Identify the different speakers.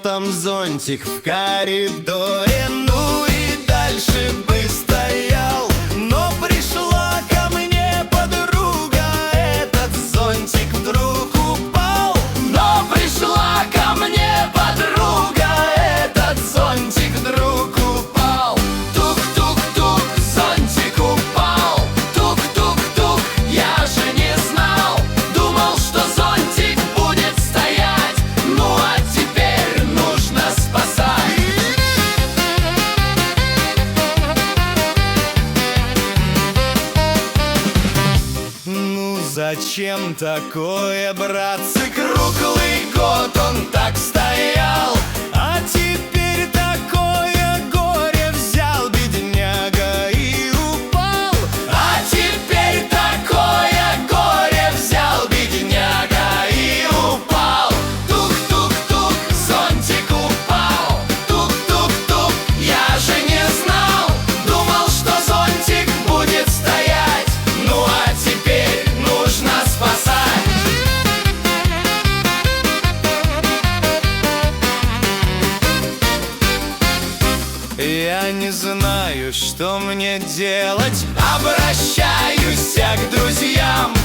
Speaker 1: там зонтик в коридоре. Ну и дальше бы стоял, но пришла ко мне подруга. Этот зонтик вдруг упал. Но пришла ко мне подруга. Этот зонтик вдруг упал. Тук-тук-тук, зонтик упал. Тук-тук-тук, я же не знал. Думал, что зонтик будет стоять. Ну а теперь нужно спасать. Ну зачем такое, братцы? Круглый год он так стоял, а теперь такое горе взял бедняга и упал. А теперь такое горе взял бедняга и упал. Тук-тук-тук, зонтик упал. Тук-тук-тук, я же не знал. Думал, что зонтик будет стоять. Ну а теперь нужно спасать. Я не знаю, что мне делать. Обращаюсь к друзьям.